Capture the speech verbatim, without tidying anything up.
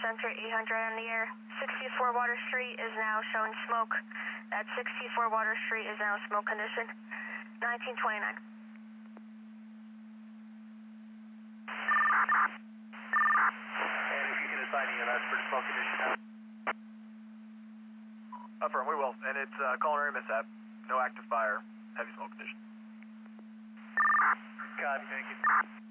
Center eight hundred on the air. sixty-four Water Street is now showing smoke. At sixty-four Water Street is now smoke condition. nineteen twenty-nine. And if you can assign E M S for the smoke condition now. Affirm, we will. And it's uh, culinary mishap. No active fire. Heavy smoke condition. Copy, thank you.